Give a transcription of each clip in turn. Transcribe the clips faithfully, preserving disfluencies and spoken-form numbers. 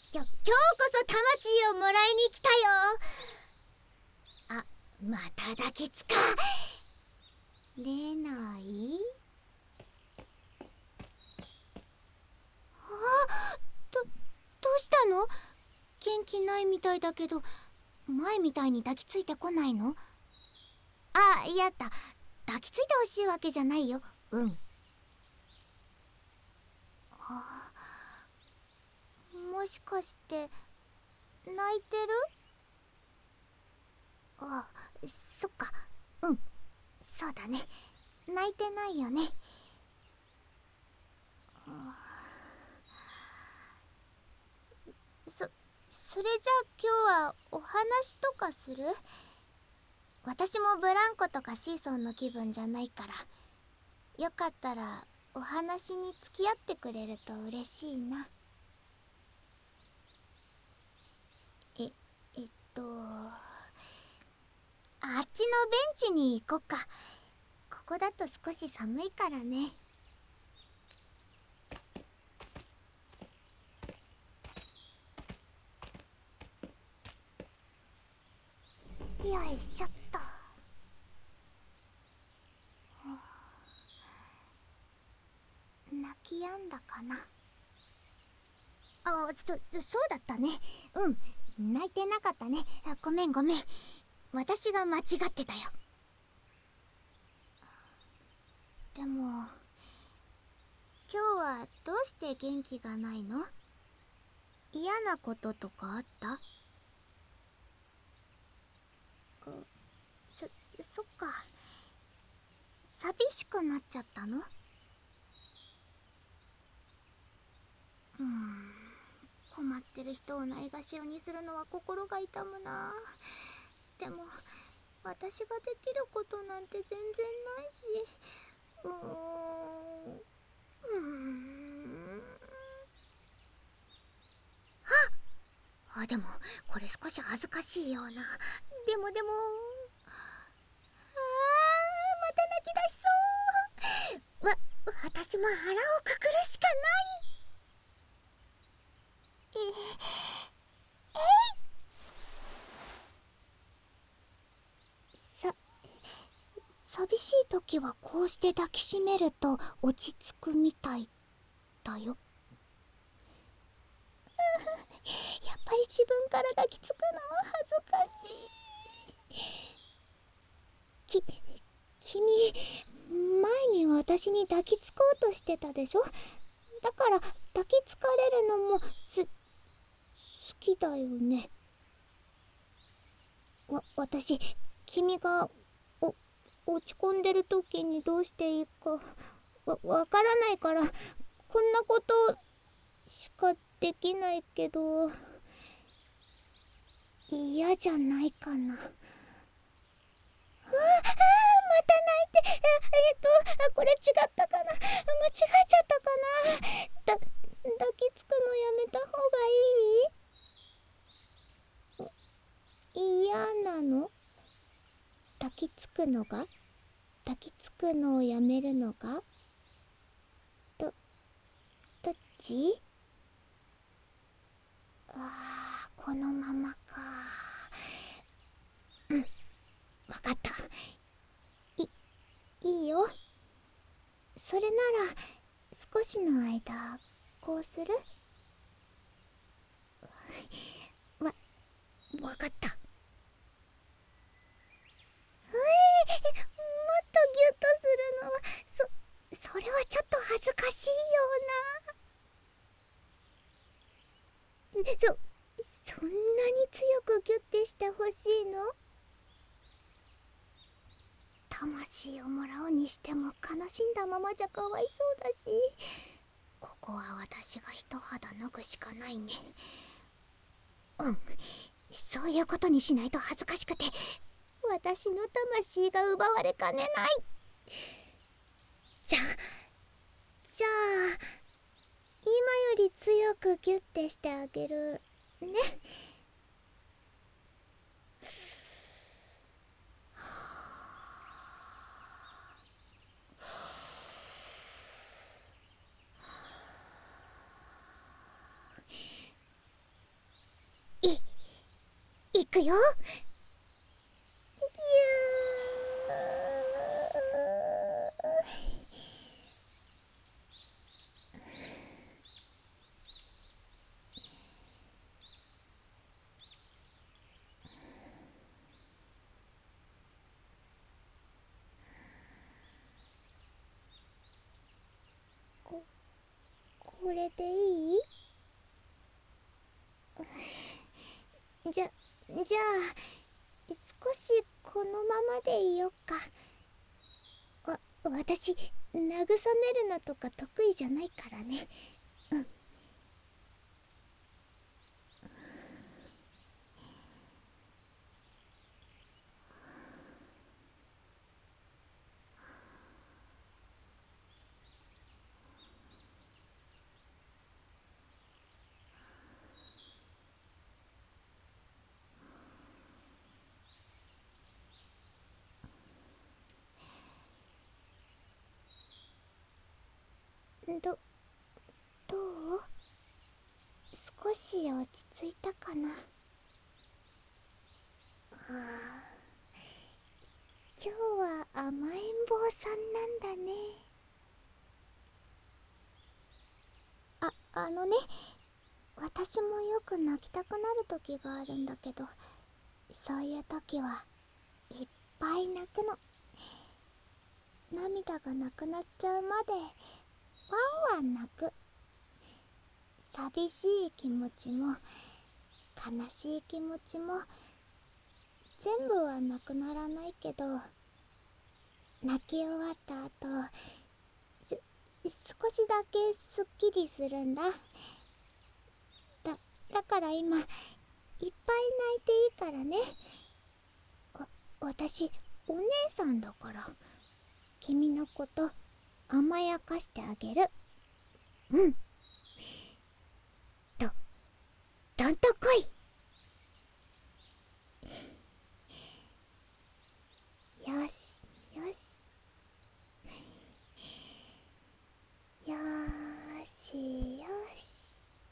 きょ今日こそ魂をもらいに来たよ。あ、また抱きつかれない。あ、どどうしたの？元気ないみたいだけど、前みたいに抱きついてこないの？あ、いやだ、抱きついてほしいわけじゃないよ。うん。あ、もしかして泣いてる？あ、そっか。うん、そうだね。泣いてないよね。そそれじゃあ今日はお話とかする？私もブランコとかシーソンの気分じゃないから、よかったらお話に付き合ってくれると嬉しいな。ええっとあっちのベンチに行こっか。ここだと少し寒いからね。よいしょっと。泣き止んだかな。あ、そ、そうだったね。うん、泣いてなかったね。あ、ごめんごめん。私が間違ってたよ。でも今日はどうして元気がないの？嫌なこととかあった？そ、そっか。寂しくなっちゃったの？うーん、困ってる人をないがしろにするのは心が痛むな。でも私ができることなんて全然ないし。うーんうーんあ、でもこれ少し恥ずかしいような。でもでもあー、また泣き出しそう。わ、私も腹をくくるしかない。ええいさ寂しい時はこうして抱きしめると落ち着くみたいだよ。やっぱり自分から抱きつくのは恥ずかしい。き君、前に私に抱きつこうとしてたでしょ。だから抱きつかれるのもす好きだよね。わ、私、君がお落ち込んでる時にどうしていいかわ、わからないから、こんなことしかできないけど、嫌じゃないかな。ああ、また泣いて。ええっとこれ違ったかな、間違えちゃったかな。だ抱きつくのやめた方がいい？嫌なの？抱きつくのが？抱きつくのをやめるのが？どどっち？あー、このままか。うん、わかった。いいいよ。それなら少しの間こうする？わ、わかった。うえー、もっとギュッとするのは、そ、それはちょっと恥ずかしいような。そ、そんなに強くギュッてしてほしいの？魂をもらうにしても悲しんだままじゃかわいそうだし、ここは私が一肌脱ぐしかないね。うん、そういうことにしないと恥ずかしくて私の魂が奪われかねない。じゃあじゃあ今より強くギュッてしてあげるね。 いくよ。ぎゅー。ここれでいい？じゃじゃあ少しこのままでいよっか。わ私慰めるのとか得意じゃないからね。うん。どどう？少し落ち着いたかな。はあ、今日は甘えん坊さんなんだね。あ、あのね、私もよく泣きたくなる時があるんだけど、そういう時はいっぱい泣くの。涙がなくなっちゃうまでワンワン泣く。寂しい気持ちも悲しい気持ちも全部はなくならないけど、泣き終わった後す少しだけすっきりするんだ。だだから今いっぱい泣いていいからね。わ私お姉さんだから君のこと甘やかしてあげる。うん。とどんとこい。よしよしよーしよし。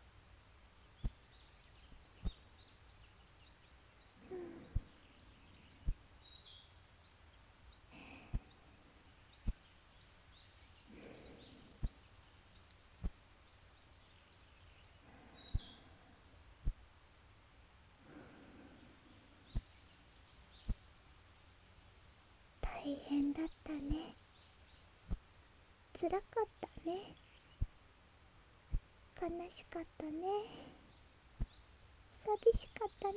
大変だったね。辛かったね。悲しかったね。寂しかったね。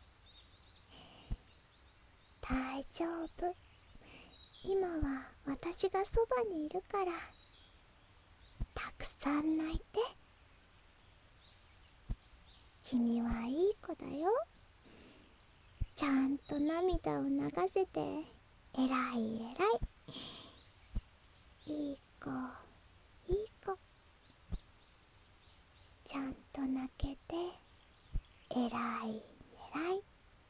大丈夫。今は私がそばにいるから。たくさん泣いて。君はいい子だよ。ちゃんと涙を流せてえらいえらい。いい子いい子。ちゃんと泣けてえらいえらい。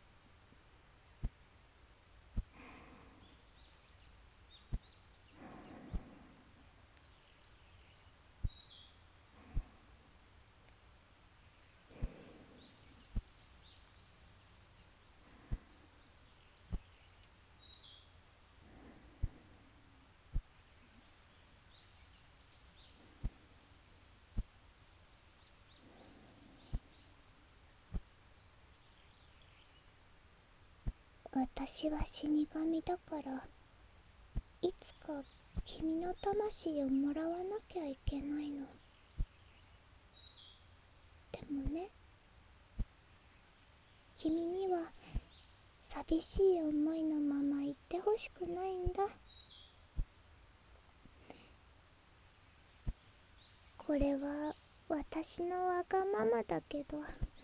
私は死神だからいつか君の魂をもらわなきゃいけないの。でもね、君には寂しい思いのまま行ってほしくないんだ。これは私のわがままだけど、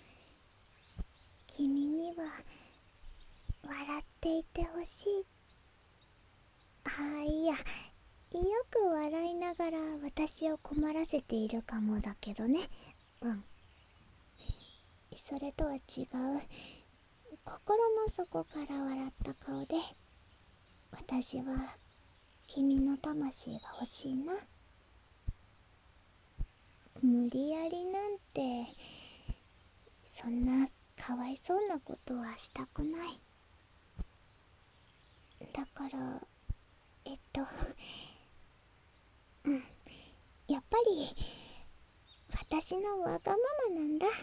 君には笑っていてほしい。ああ、いや、よく笑いながら私を困らせているかもだけどね。うん。それとは違う、心の底から笑った顔で、私は君の魂が欲しいな。無理やりなんて、そんなかわいそうなことはしたくない。だからえっとうんやっぱり私のわがままなんだ。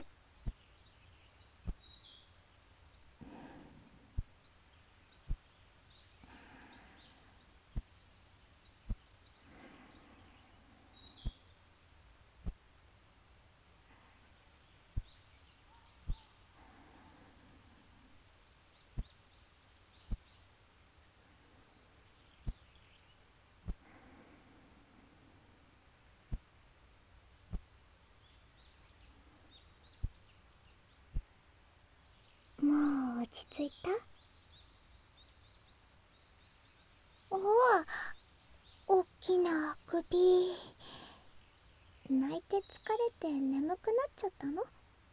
もう落ち着いた？おお、おっきな首。泣いて疲れて眠くなっちゃったの？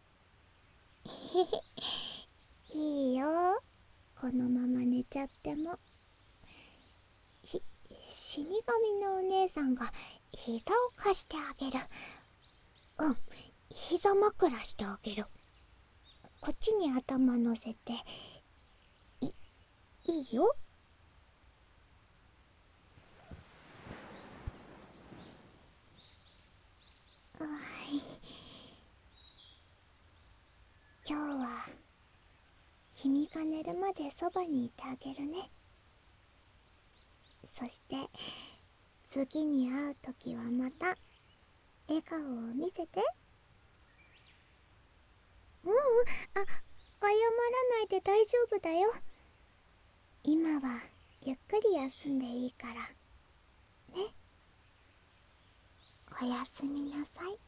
いいよ、このまま寝ちゃっても。し死神のお姉さんが膝を貸してあげる。うん、膝枕してあげる。こっちに頭乗せて。いいいよ。はい、今日は君が寝るまでそばにいてあげるね。そして次に会う時はまた笑顔を見せて。ううん、あ、謝らないで大丈夫だよ。今はゆっくり休んでいいからね。おやすみなさい。